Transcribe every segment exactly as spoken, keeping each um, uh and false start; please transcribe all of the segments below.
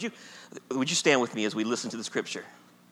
Would you, would you stand with me as we listen to the scripture?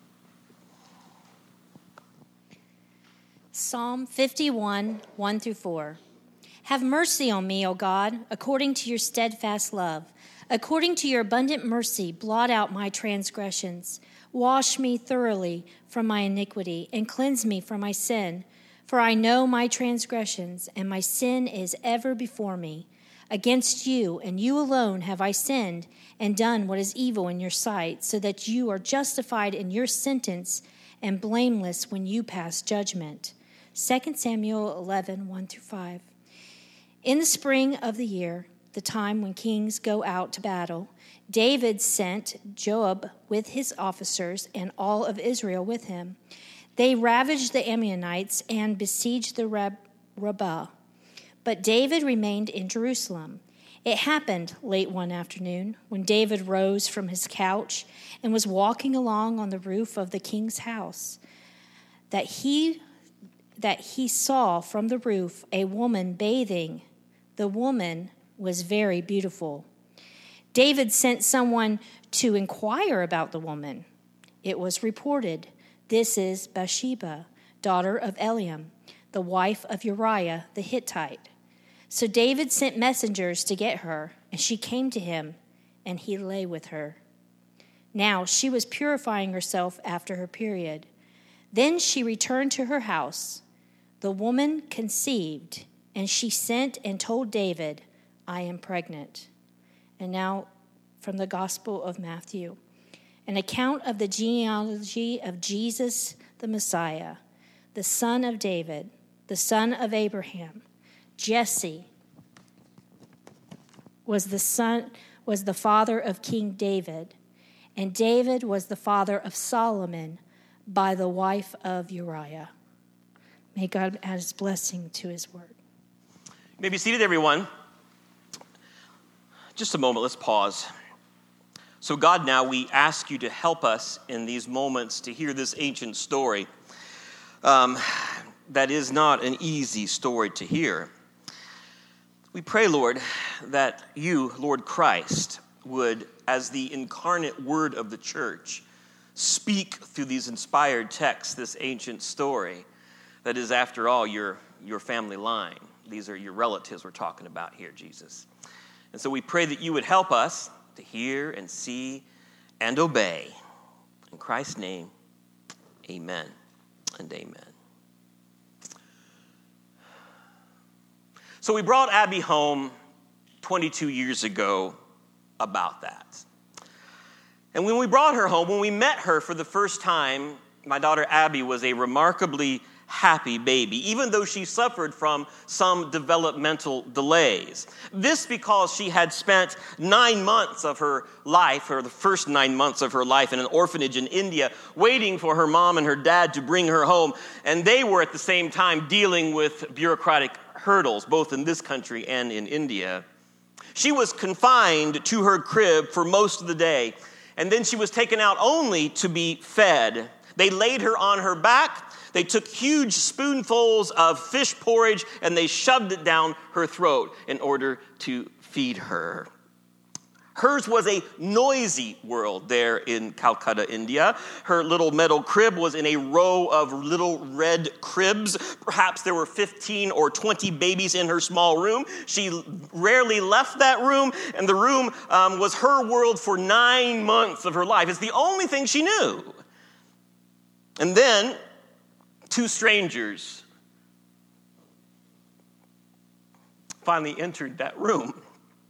Psalm fifty-one, one through four. Have mercy on me, O God, according to your steadfast love. According to your abundant mercy, blot out my transgressions. Wash me thoroughly from my iniquity and cleanse me from my sin. For I know my transgressions, and my sin is ever before me. Against you and you alone have I sinned and done what is evil in your sight, so that you are justified in your sentence and blameless when you pass judgment. Second Samuel eleven, one through five. In the spring of the year, the time when kings go out to battle, David sent Joab with his officers and all of Israel with him. They ravaged the Ammonites and besieged the Rab- Rabbah. But David remained in Jerusalem. It happened late one afternoon when David rose from his couch and was walking along on the roof of the king's house that he that he saw from the roof a woman bathing. The woman was very beautiful. David sent someone to inquire about the woman. It was reported, "This is Bathsheba, daughter of Eliam, the wife of Uriah the Hittite." So David sent messengers to get her, and she came to him, and he lay with her. Now she was purifying herself after her period. Then she returned to her house. The woman conceived, and she sent and told David, "I am pregnant." And now from the Gospel of Matthew, an account of the genealogy of Jesus the Messiah, the son of David, the son of Abraham. Jesse was the son was the father of King David, and David was the father of Solomon by the wife of Uriah. May God add his blessing to his word. You may be seated, everyone. Just a moment, let's pause. So God, now we ask you to help us in these moments to hear this ancient story. Um, that is not an easy story to hear. We pray, Lord, that you, Lord Christ, would, as the incarnate word of the church, speak through these inspired texts, this ancient story that is, after all, your, your family line. These are your relatives we're talking about here, Jesus. And so we pray that you would help us to hear and see and obey. In Christ's name, amen and amen. So we brought Abby home twenty-two years ago about that. And when we brought her home, when we met her for the first time, my daughter Abby was a remarkably happy baby, even though she suffered from some developmental delays. This because she had spent nine months of her life, or the first nine months of her life, in an orphanage in India, waiting for her mom and her dad to bring her home. And they were at the same time dealing with bureaucratic hurdles, both in this country and in India. She was confined to her crib for most of the day, and then she was taken out only to be fed. They laid her on her back. They took huge spoonfuls of fish porridge and they shoved it down her throat in order to feed her. Hers was a noisy world there in Calcutta, India. Her little metal crib was in a row of little red cribs. Perhaps there were fifteen or twenty babies in her small room. She rarely left that room, and the room um, was her world for nine months of her life. It's the only thing she knew. And then two strangers finally entered that room.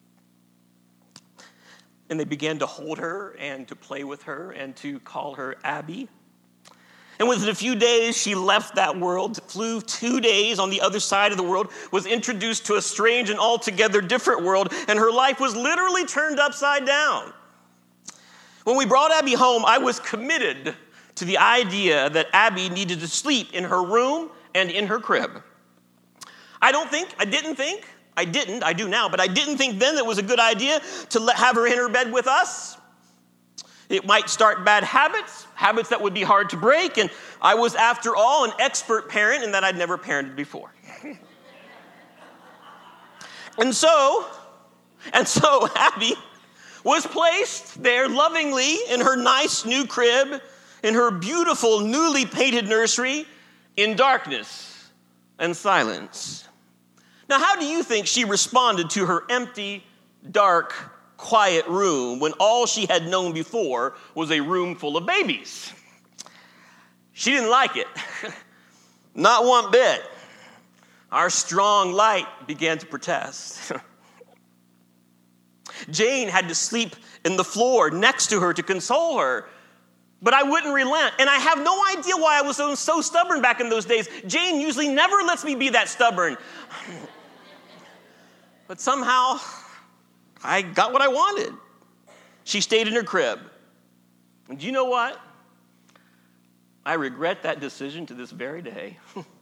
And they began to hold her and to play with her and to call her Abby. And within a few days, she left that world, flew two days on the other side of the world, was introduced to a strange and altogether different world, and her life was literally turned upside down. When we brought Abby home, I was committed to the idea that Abby needed to sleep in her room and in her crib. I don't think, I didn't think, I didn't, I do now, but I didn't think then that it was a good idea to let, have her in her bed with us. It might start bad habits, habits that would be hard to break, and I was, after all, an expert parent in that I'd never parented before. and so, and so Abby was placed there lovingly in her nice new crib, in her beautiful newly painted nursery, in darkness and silence. Now, how do you think she responded to her empty, dark, quiet room when all she had known before was a room full of babies? She didn't like it. Not one bit. Our strong light began to protest. Jane had to sleep in the floor next to her to console her, but I wouldn't relent. And I have no idea why I was so, so stubborn back in those days. Jane usually never lets me be that stubborn. But somehow, I got what I wanted. She stayed in her crib. And do you know what? I regret that decision to this very day.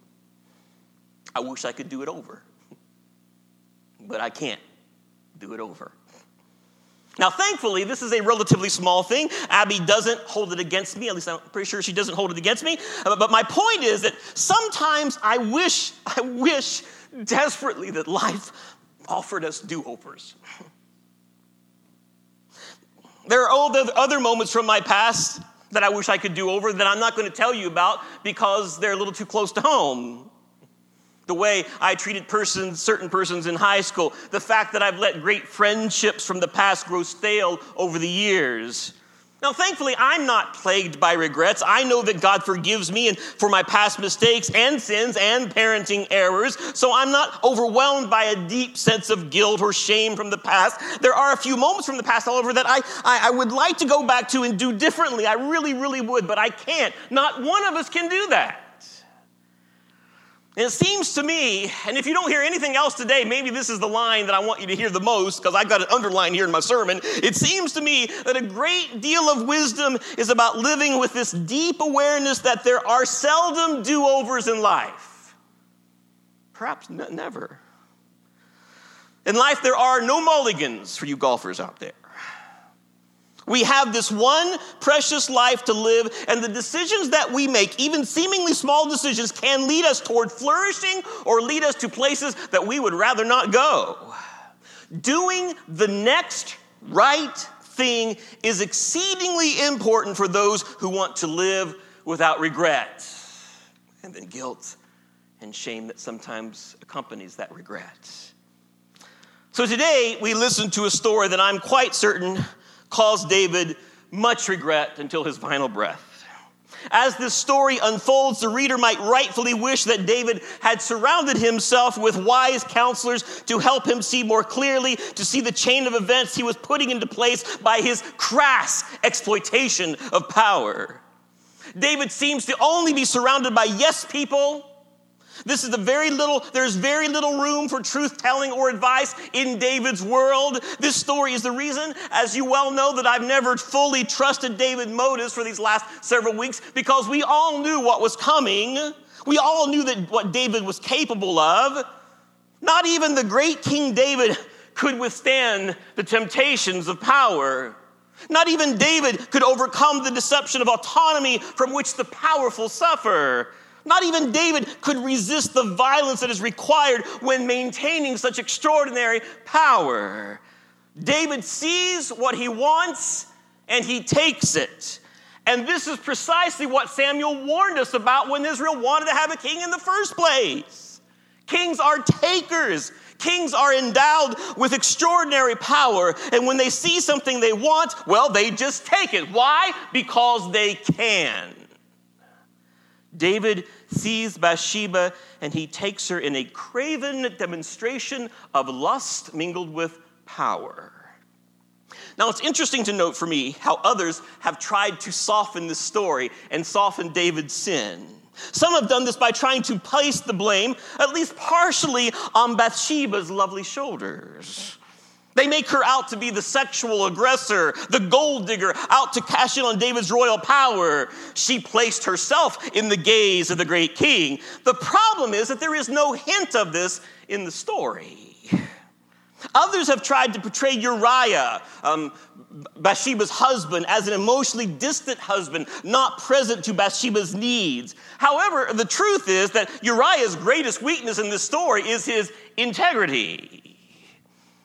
I wish I could do it over. But I can't do it over. Now, thankfully, this is a relatively small thing. Abby doesn't hold it against me. At least I'm pretty sure she doesn't hold it against me. But my point is that sometimes I wish, I wish desperately that life offered us do-overs. There are all the other moments from my past that I wish I could do over that I'm not going to tell you about because they're a little too close to home. The way I treated persons, certain persons in high school, the fact that I've let great friendships from the past grow stale over the years. Now, thankfully, I'm not plagued by regrets. I know that God forgives me and for my past mistakes and sins and parenting errors, so I'm not overwhelmed by a deep sense of guilt or shame from the past. There are a few moments from the past, however, that I, I, I would like to go back to and do differently. I really, really would, but I can't. Not one of us can do that. And it seems to me, and if you don't hear anything else today, maybe this is the line that I want you to hear the most, because I got it underlined here in my sermon. It seems to me that a great deal of wisdom is about living with this deep awareness that there are seldom do-overs in life. Perhaps n- never. In life, there are no mulligans for you golfers out there. We have this one precious life to live, and the decisions that we make, even seemingly small decisions, can lead us toward flourishing or lead us to places that we would rather not go. Doing the next right thing is exceedingly important for those who want to live without regret, and then guilt and shame that sometimes accompanies that regret. So today, we listen to a story that I'm quite certain caused David much regret until his final breath. As this story unfolds, the reader might rightfully wish that David had surrounded himself with wise counselors to help him see more clearly, to see the chain of events he was putting into place by his crass exploitation of power. David seems to only be surrounded by yes people. This is the very little, there's very little room for truth-telling or advice in David's world. This story is the reason, as you well know, that I've never fully trusted David's motives for these last several weeks, because we all knew what was coming. We all knew that what David was capable of. Not even the great King David could withstand the temptations of power. Not even David could overcome the deception of autonomy from which the powerful suffer. Not even David could resist the violence that is required when maintaining such extraordinary power. David sees what he wants and he takes it. And this is precisely what Samuel warned us about when Israel wanted to have a king in the first place. Kings are takers. Kings are endowed with extraordinary power. And when they see something they want, well, they just take it. Why? Because they can. David sees Bathsheba and he takes her in a craven demonstration of lust mingled with power. Now, it's interesting to note for me how others have tried to soften this story and soften David's sin. Some have done this by trying to place the blame, at least partially, on Bathsheba's lovely shoulders. They make her out to be the sexual aggressor, the gold digger, out to cash in on David's royal power. She placed herself in the gaze of the great king. The problem is that there is no hint of this in the story. Others have tried to portray Uriah, um, Bathsheba's husband, as an emotionally distant husband, not present to Bathsheba's needs. However, the truth is that Uriah's greatest weakness in this story is his integrity.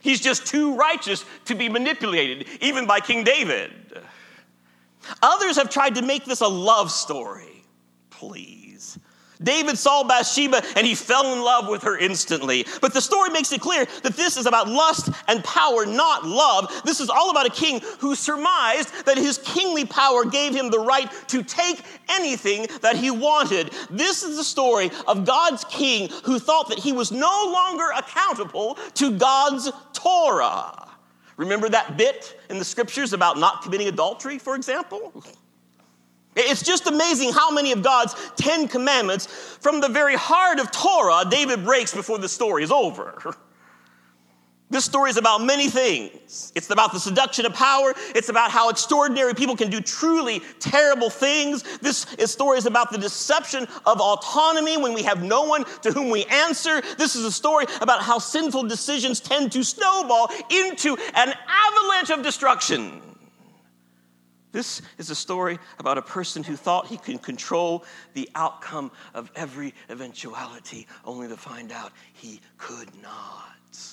He's just too righteous to be manipulated, even by King David. Others have tried to make this a love story. Please. David saw Bathsheba and he fell in love with her instantly. But the story makes it clear that this is about lust and power, not love. This is all about a king who surmised that his kingly power gave him the right to take anything that he wanted. This is the story of God's king who thought that he was no longer accountable to God's Torah. Remember that bit in the scriptures about not committing adultery, for example? It's just amazing how many of God's Ten Commandments from the very heart of Torah David breaks before the story is over. This story is about many things. It's about the seduction of power. It's about how extraordinary people can do truly terrible things. This story is about the deception of autonomy when we have no one to whom we answer. This is a story about how sinful decisions tend to snowball into an avalanche of destruction. This is a story about a person who thought he could control the outcome of every eventuality, only to find out he could not.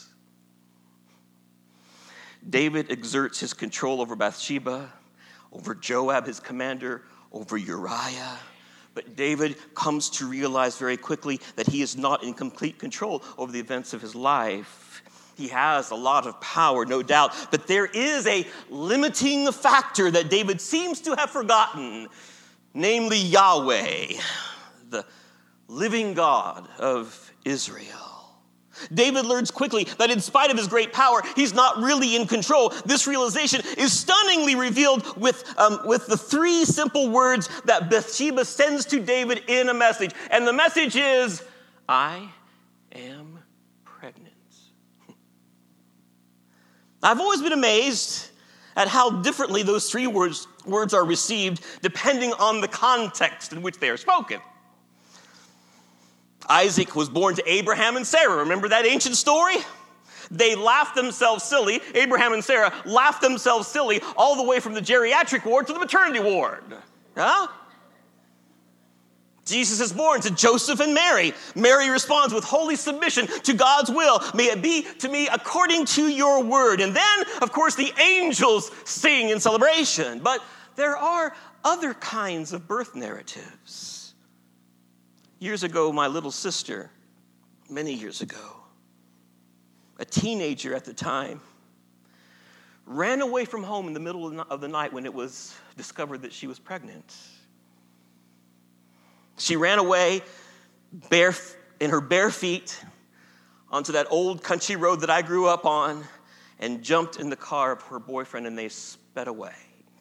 David exerts his control over Bathsheba, over Joab, his commander, over Uriah. But David comes to realize very quickly that he is not in complete control over the events of his life. He has a lot of power, no doubt, but there is a limiting factor that David seems to have forgotten, namely Yahweh, the living God of Israel. David learns quickly that in spite of his great power, he's not really in control. This realization is stunningly revealed with, um, with the three simple words that Bathsheba sends to David in a message. And the message is, I am pregnant. I've always been amazed at how differently those three words, words are received depending on the context in which they are spoken. Isaac was born to Abraham and Sarah. Remember that ancient story? They laughed themselves silly. Abraham and Sarah laughed themselves silly all the way from the geriatric ward to the maternity ward. Huh? Jesus is born to Joseph and Mary. Mary responds with holy submission to God's will. May it be to me according to your word. And then, of course, the angels sing in celebration. But there are other kinds of birth narratives. Years ago, my little sister, many years ago, a teenager at the time, ran away from home in the middle of the night when it was discovered that she was pregnant. She ran away bare in her bare feet onto that old country road that I grew up on and jumped in the car of her boyfriend, and they sped away.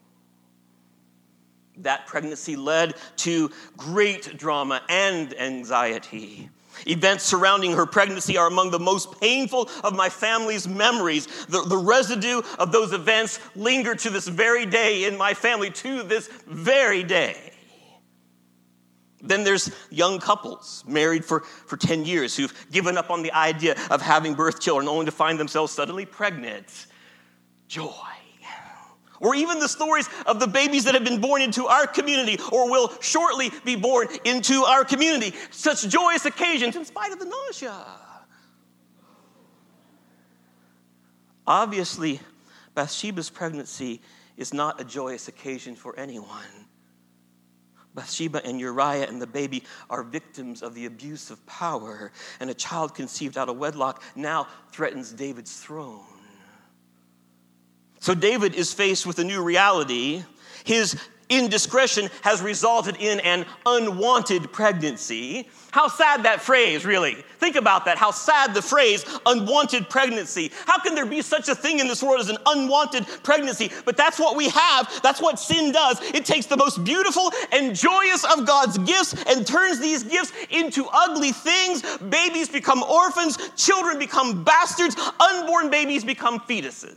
That pregnancy led to great drama and anxiety. Events surrounding her pregnancy are among the most painful of my family's memories. The, the residue of those events linger to this very day in my family, to this very day. Then there's young couples married for, for ten years who've given up on the idea of having birth children only to find themselves suddenly pregnant. Joy. Or even the stories of the babies that have been born into our community or will shortly be born into our community. Such joyous occasions in spite of the nausea. Obviously, Bathsheba's pregnancy is not a joyous occasion for anyone. Bathsheba and Uriah and the baby are victims of the abuse of power, and a child conceived out of wedlock now threatens David's throne. So David is faced with a new reality. His indiscretion has resulted in an unwanted pregnancy. How sad that phrase, really. Think about that, how sad the phrase unwanted pregnancy. How can there be such a thing in this world as an unwanted pregnancy? But that's what we have. That's what sin does. It takes the most beautiful and joyous of God's gifts and turns these gifts into ugly things. Babies become orphans. Children become bastards. Unborn babies become fetuses.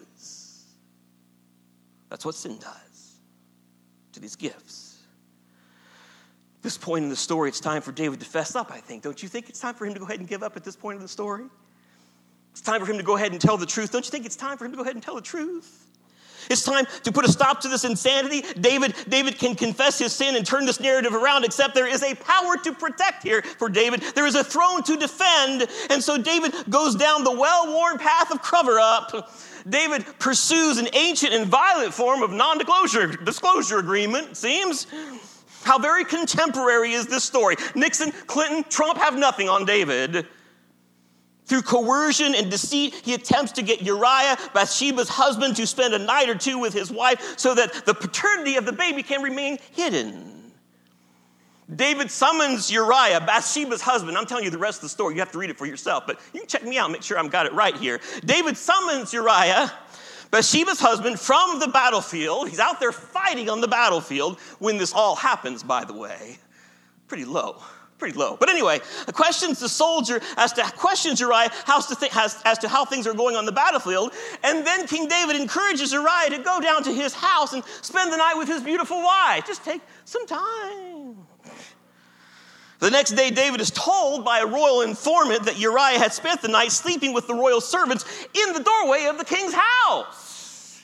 That's what sin does to these gifts. At this point in the story, it's time for David to fess up, I think. Don't you think it's time for him to go ahead and give up at this point in the story? It's time for him to go ahead and tell the truth. Don't you think it's time for him to go ahead and tell the truth? It's time to put a stop to this insanity. David, David can confess his sin and turn this narrative around, except there is a power to protect here for David. There is a throne to defend. And so David goes down the well-worn path of cover-up. David pursues an ancient and violent form of non-disclosure disclosure agreement, it seems. How very contemporary is this story? Nixon, Clinton, Trump have nothing on David. Through coercion and deceit, he attempts to get Uriah, Bathsheba's husband, to spend a night or two with his wife so that the paternity of the baby can remain hidden. David summons Uriah, Bathsheba's husband. I'm telling you the rest of the story. You have to read it for yourself, but you can check me out and make sure I've got it right here. David summons Uriah, Bathsheba's husband, from the battlefield. He's out there fighting on the battlefield when this all happens, by the way. Pretty low. Pretty low. But anyway, questions the soldier as to questions Uriah as to, th- as, as to how things are going on the battlefield. And then King David encourages Uriah to go down to his house and spend the night with his beautiful wife. Just take some time. The next day, David is told by a royal informant that Uriah had spent the night sleeping with the royal servants in the doorway of the king's house.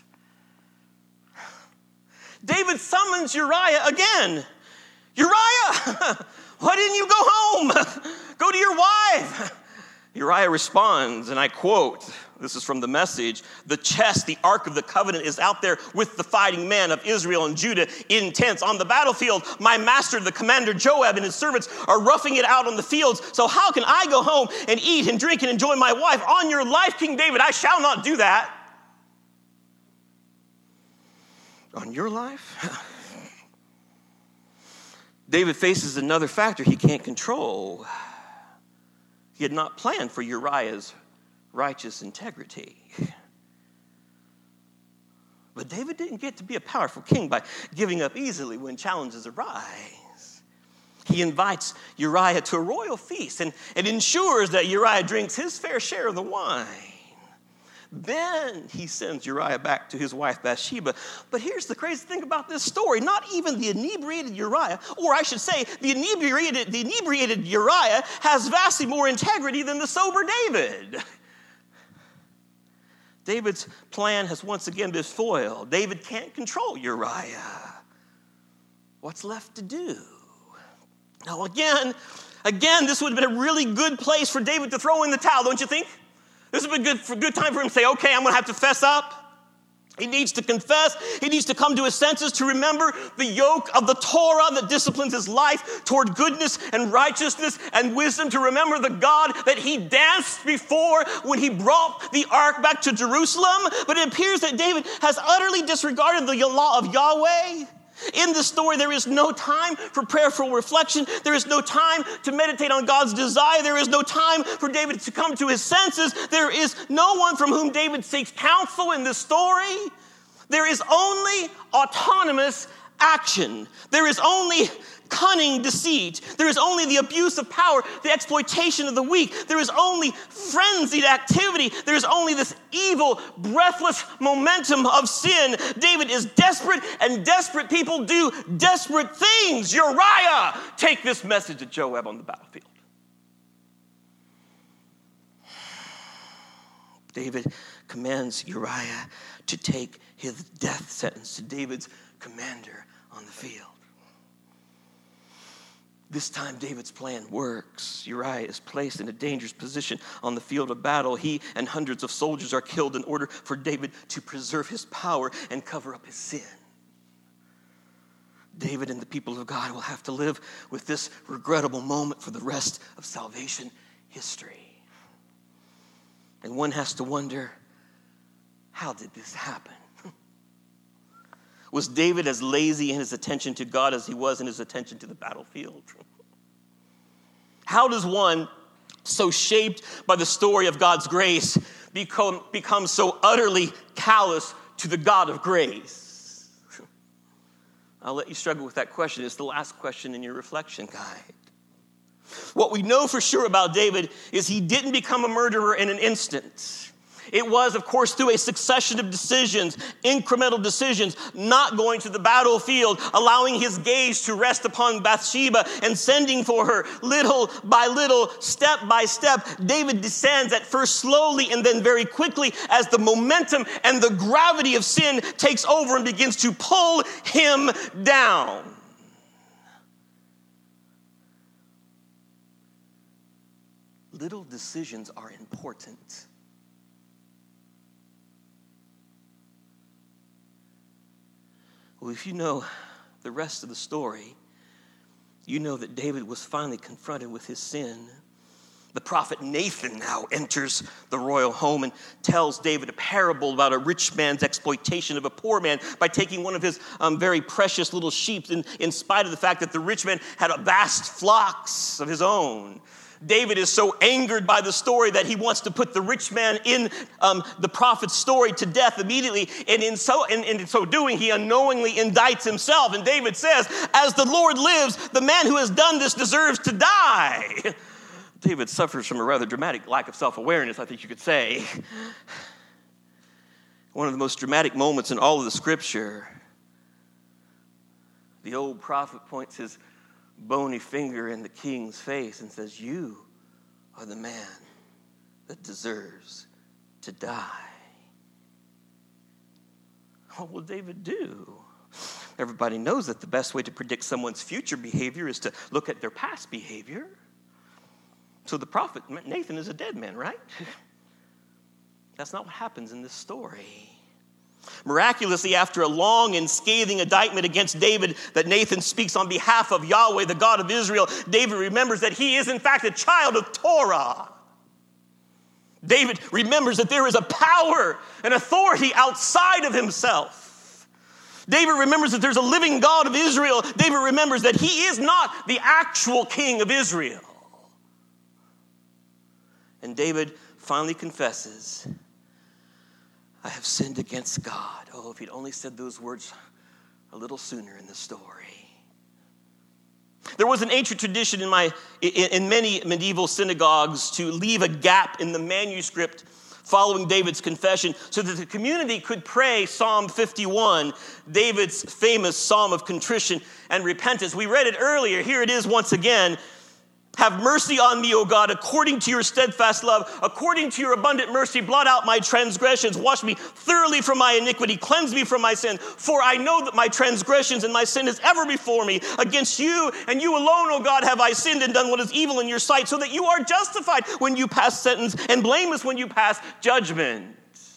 David summons Uriah again. Uriah! Why didn't you go home? Go to your wife. Uriah responds, and I quote, this is from the Message, "The chest, the Ark of the Covenant, is out there with the fighting men of Israel and Judah in tents. On the battlefield, my master, the commander Joab, and his servants are roughing it out on the fields. So how can I go home and eat and drink and enjoy my wife? On your life, King David, I shall not do that." On your life? David faces another factor he can't control. He had not planned for Uriah's righteous integrity. But David didn't get to be a powerful king by giving up easily when challenges arise. He invites Uriah to a royal feast and, and ensures that Uriah drinks his fair share of the wine. Then he sends Uriah back to his wife Bathsheba. But here's the crazy thing about this story. Not even the inebriated Uriah, or I should say, the inebriated, the inebriated Uriah has vastly more integrity than the sober David. David's plan has once again been foiled. David can't control Uriah. What's left to do? Now again, again, this would have been a really good place for David to throw in the towel, don't you think? This would be good for a good time for him to say, okay, I'm going to have to fess up. He needs to confess. He needs to come to his senses to remember the yoke of the Torah that disciplines his life toward goodness and righteousness and wisdom, to remember the God that he danced before when he brought the ark back to Jerusalem. But it appears that David has utterly disregarded the law of Yahweh. In this story, there is no time for prayerful reflection. There is no time to meditate on God's desire. There is no time for David to come to his senses. There is no one from whom David seeks counsel in this story. There is only autonomous action. There is only cunning deceit. There is only the abuse of power, the exploitation of the weak. There is only frenzied activity. There is only this evil, breathless momentum of sin. David is desperate, and desperate people do desperate things. Uriah, take this message to Joab on the battlefield. David commands Uriah to take his death sentence to David's commander on the field. This time, David's plan works. Uriah is placed in a dangerous position on the field of battle. He and hundreds of soldiers are killed in order for David to preserve his power and cover up his sin. David and the people of God will have to live with this regrettable moment for the rest of salvation history. And one has to wonder, how did this happen? Was David as lazy in his attention to God as he was in his attention to the battlefield? How does one so shaped by the story of God's grace become, become so utterly callous to the God of grace? I'll let you struggle with that question. It's the last question in your reflection guide. What we know for sure about David is he didn't become a murderer in an instant. It was, of course, through a succession of decisions, incremental decisions, not going to the battlefield, allowing his gaze to rest upon Bathsheba and sending for her little by little, step by step. David descends at first slowly and then very quickly as the momentum and the gravity of sin takes over and begins to pull him down. Little decisions are important. Well, if you know the rest of the story, you know that David was finally confronted with his sin. The prophet Nathan now enters the royal home and tells David a parable about a rich man's exploitation of a poor man by taking one of his um, very precious little sheep in, in spite of the fact that the rich man had a vast flocks of his own. David is so angered by the story that he wants to put the rich man in um, the prophet's story to death immediately. And in so, in, in so doing, he unknowingly indicts himself. And David says, as the Lord lives, the man who has done this deserves to die. David suffers from a rather dramatic lack of self-awareness, I think you could say. One of the most dramatic moments in all of the scripture. The old prophet points his bony finger in the king's face and says, you are the man that deserves to die. What will David do? Everybody knows that the best way to predict someone's future behavior is to look at their past behavior. So the prophet Nathan is a dead man, right? That's not what happens in this story. Miraculously, after a long and scathing indictment against David that Nathan speaks on behalf of Yahweh, the God of Israel, David remembers that he is in fact a child of Torah. David remembers that there is a power and authority outside of himself. David remembers that there's a living God of Israel. David remembers that he is not the actual king of Israel. And David finally confesses, I have sinned against God. Oh, if he'd only said those words a little sooner in the story. There was an ancient tradition in my in, in many medieval synagogues to leave a gap in the manuscript following David's confession so that the community could pray Psalm fifty-one, David's famous psalm of contrition and repentance. We read it earlier. Here it is once again. Have mercy on me, O God, according to your steadfast love, according to your abundant mercy, blot out my transgressions, wash me thoroughly from my iniquity, cleanse me from my sin, for I know that my transgressions and my sin is ever before me. Against you and you alone, O God, have I sinned and done what is evil in your sight, so that you are justified when you pass sentence and blameless when you pass judgment.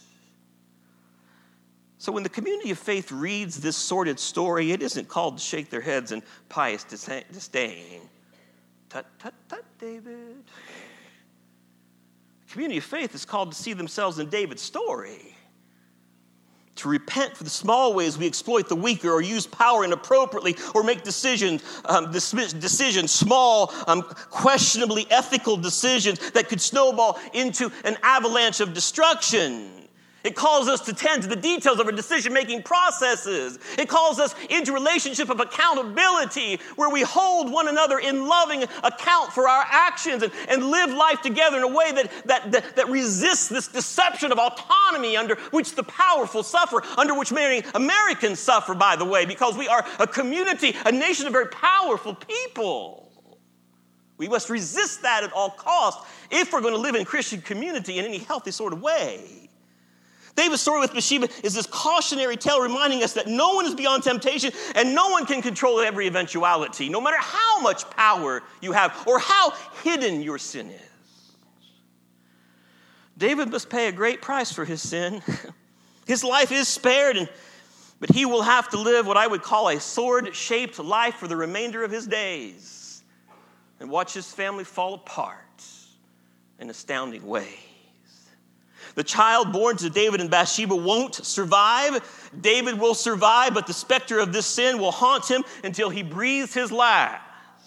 So when the community of faith reads this sordid story, it isn't called to shake their heads in pious disdain. Tut, tut, tut, David. The community of faith is called to see themselves in David's story. To repent for the small ways we exploit the weaker or use power inappropriately or make decisions, um, decisions, small, um, questionably ethical decisions that could snowball into an avalanche of destruction. It calls us to tend to the details of our decision-making processes. It calls us into a relationship of accountability where we hold one another in loving account for our actions and, and live life together in a way that, that, that, that resists this deception of autonomy under which the powerful suffer, under which many Americans suffer, by the way, because we are a community, a nation of very powerful people. We must resist that at all costs if we're going to live in Christian community in any healthy sort of way. David's story with Bathsheba is this cautionary tale reminding us that no one is beyond temptation and no one can control every eventuality, no matter how much power you have or how hidden your sin is. David must pay a great price for his sin. His life is spared, and, but he will have to live what I would call a sword-shaped life for the remainder of his days and watch his family fall apart in astounding ways. The child born to David and Bathsheba won't survive. David will survive, but the specter of this sin will haunt him until he breathes his last.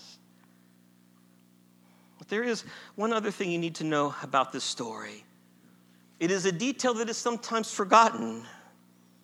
But there is one other thing you need to know about this story. It is a detail that is sometimes forgotten.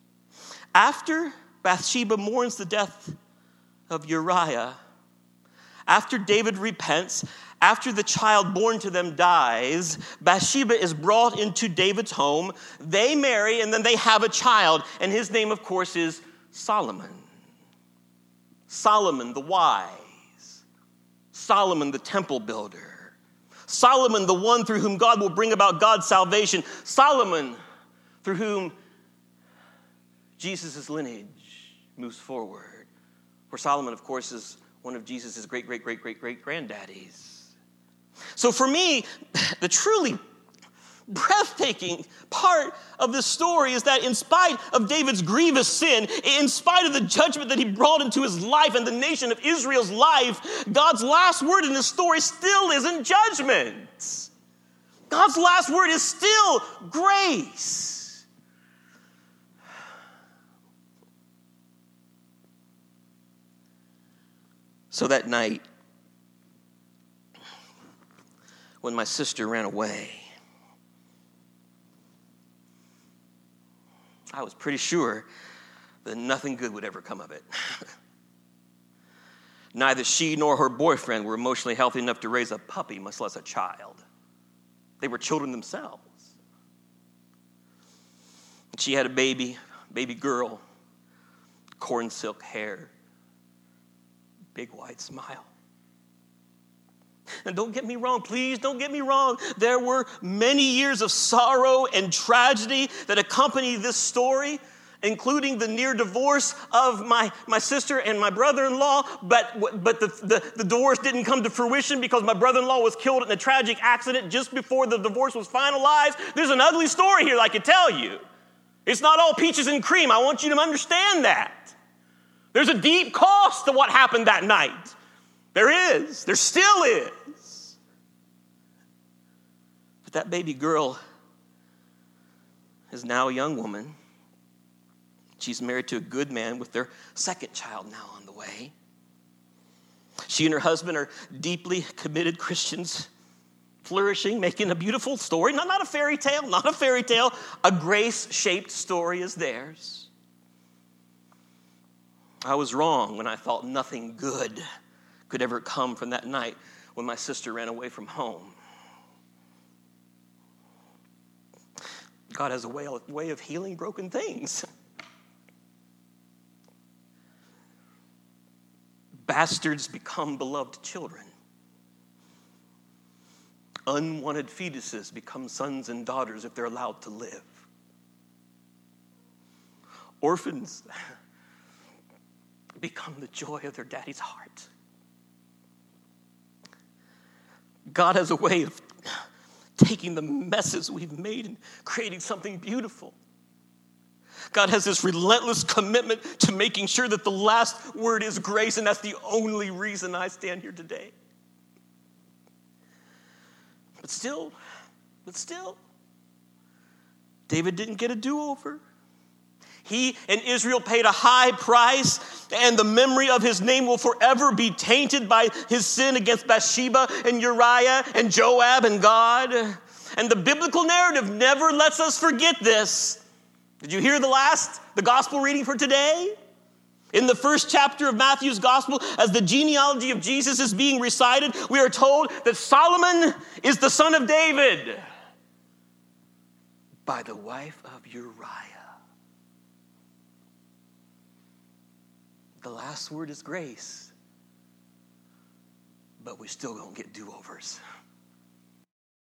After Bathsheba mourns the death of Uriah, After David repents, after the child born to them dies, Bathsheba is brought into David's home. They marry, and then they have a child. And his name, of course, is Solomon. Solomon the wise. Solomon the temple builder. Solomon the one through whom God will bring about God's salvation. Solomon through whom Jesus' lineage moves forward. For Solomon, of course, is one of Jesus' great, great, great, great, great granddaddies. So for me, the truly breathtaking part of this story is that in spite of David's grievous sin, in spite of the judgment that he brought into his life and the nation of Israel's life, God's last word in this story still isn't judgment. God's last word is still grace. So that night, when my sister ran away, I was pretty sure that nothing good would ever come of it. Neither she nor her boyfriend were emotionally healthy enough to raise a puppy, much less a child. They were children themselves. She had a baby, baby girl, corn silk hair, big white smile. And don't get me wrong, please don't get me wrong. There were many years of sorrow and tragedy that accompany this story, including the near divorce of my, my sister and my brother-in-law. But, but the, the, the divorce didn't come to fruition because my brother-in-law was killed in a tragic accident just before the divorce was finalized. There's an ugly story here, I can tell you. It's not all peaches and cream. I want you to understand that. There's a deep cost to what happened that night. There is. There still is. But that baby girl is now a young woman. She's married to a good man with their second child now on the way. She and her husband are deeply committed Christians, flourishing, making a beautiful story. Not, not a fairy tale, not a fairy tale. A grace-shaped story is theirs. I was wrong when I thought nothing good could ever come from that night when my sister ran away from home. God has a way, a way of healing broken things. Bastards become beloved children. Unwanted fetuses become sons and daughters if they're allowed to live. Orphans become the joy of their daddy's heart. God has a way of taking the messes we've made and creating something beautiful. God has this relentless commitment to making sure that the last word is grace, and that's the only reason I stand here today. But still, but still, David didn't get a do-over. He and Israel paid a high price, and the memory of his name will forever be tainted by his sin against Bathsheba and Uriah and Joab and God. And the biblical narrative never lets us forget this. Did you hear the last, the gospel reading for today? In the first chapter of Matthew's gospel, as the genealogy of Jesus is being recited, we are told that Solomon is the son of David by the wife of Uriah. The last word is grace, but we still don't get do-overs.